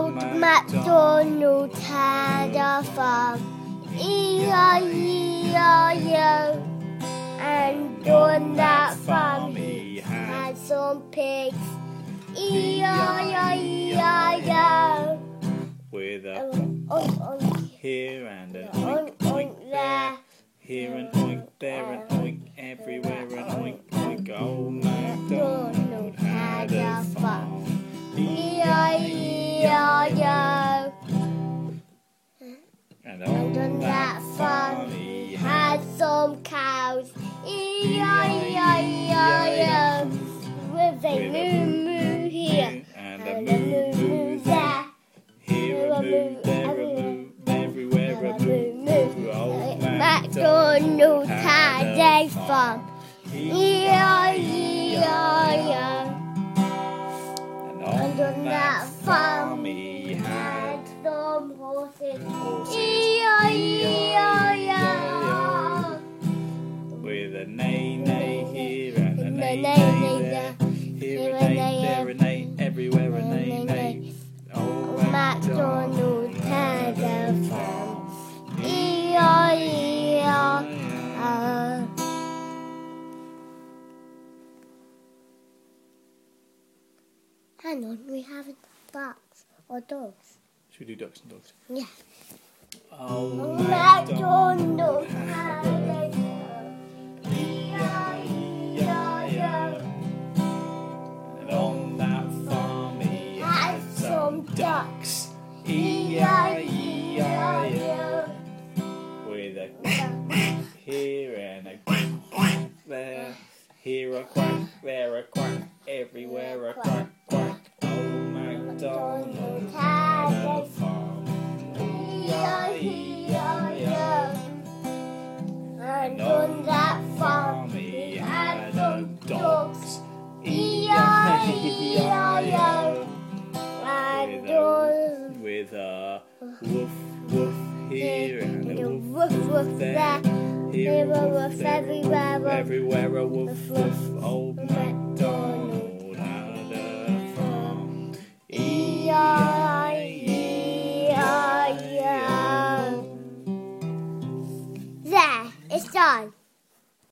Old MacDonald had a farm, E-I-E-I-O. And on that farm he had some pigs, E-I-E-I-O. With a Oink, oink, here and an oink, oink there. here an oink, there an oink, everywhere an oink, oink. Old MacDonald had a farm, E-I-E-I-O. and And on that farm he had some cows, E-I-E-I-E-I-O. With a moo moo here and and a a moo moo moo moo there. there. Here a moo, there a moo, everywhere a moo. Old MacDonald had a farm, E-I-E-I-O. And on that farm he had some horses, E-I-E-I-O. with a neigh neigh here and a neigh Neigh, neigh neigh there. Here Here a a neigh, neigh, there a neigh, everywhere a neigh neigh. Old MacDonald had a farm, E-I-E-I-O. Hang on, we haven't ducks or dogs. Should we do ducks and dogs? Yeah. Old MacDonald had a farm, E-I-E-I-O. And on that farm he Had some ducks, E-I-E-I-O. with a here and a there. Here a quack, there a quack, everywhere a quack, quack. Old MacDonald had had a a farm, E-I-E-I-O. And on that farm he had some dogs, E-I-E-I-O. And on with a woof woof here and a woof woof woof there. Here a woof there, everywhere, everywhere a woof woof. Old MacDonald